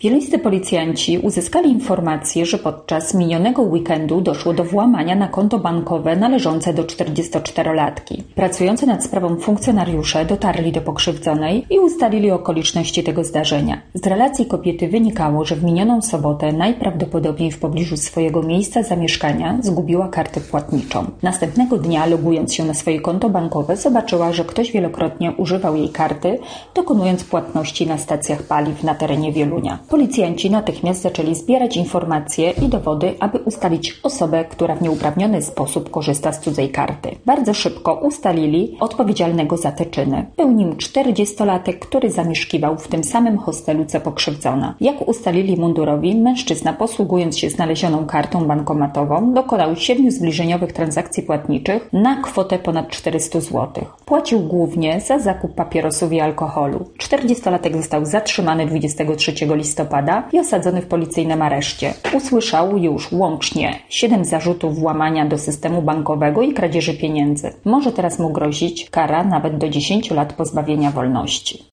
Wieluńscy policjanci uzyskali informację, że podczas minionego weekendu doszło do włamania na konto bankowe należące do 44-latki. Pracujący nad sprawą funkcjonariusze dotarli do pokrzywdzonej i ustalili okoliczności tego zdarzenia. Z relacji kobiety wynikało, że w minioną sobotę najprawdopodobniej w pobliżu swojego miejsca zamieszkania zgubiła kartę płatniczą. Następnego dnia, logując się na swoje konto bankowe, zobaczyła, że ktoś wielokrotnie używał jej karty, dokonując płatności na stacjach paliw na terenie Wielunia. Policjanci natychmiast zaczęli zbierać informacje i dowody, aby ustalić osobę, która w nieuprawniony sposób korzysta z cudzej karty. Bardzo szybko ustalili odpowiedzialnego za te czyny. Był nim 40-latek, który zamieszkiwał w tym samym hostelu co pokrzywdzona. Jak ustalili mundurowi, mężczyzna, posługując się znalezioną kartą bankomatową, dokonał 7 zbliżeniowych transakcji płatniczych na kwotę ponad 400 zł. Płacił głównie za zakup papierosów i alkoholu. 40-latek został zatrzymany 23 listopada i osadzony w policyjnym areszcie. Usłyszał już łącznie 7 zarzutów włamania do systemu bankowego i kradzieży pieniędzy. Może teraz mu grozić kara nawet do 10 lat pozbawienia wolności.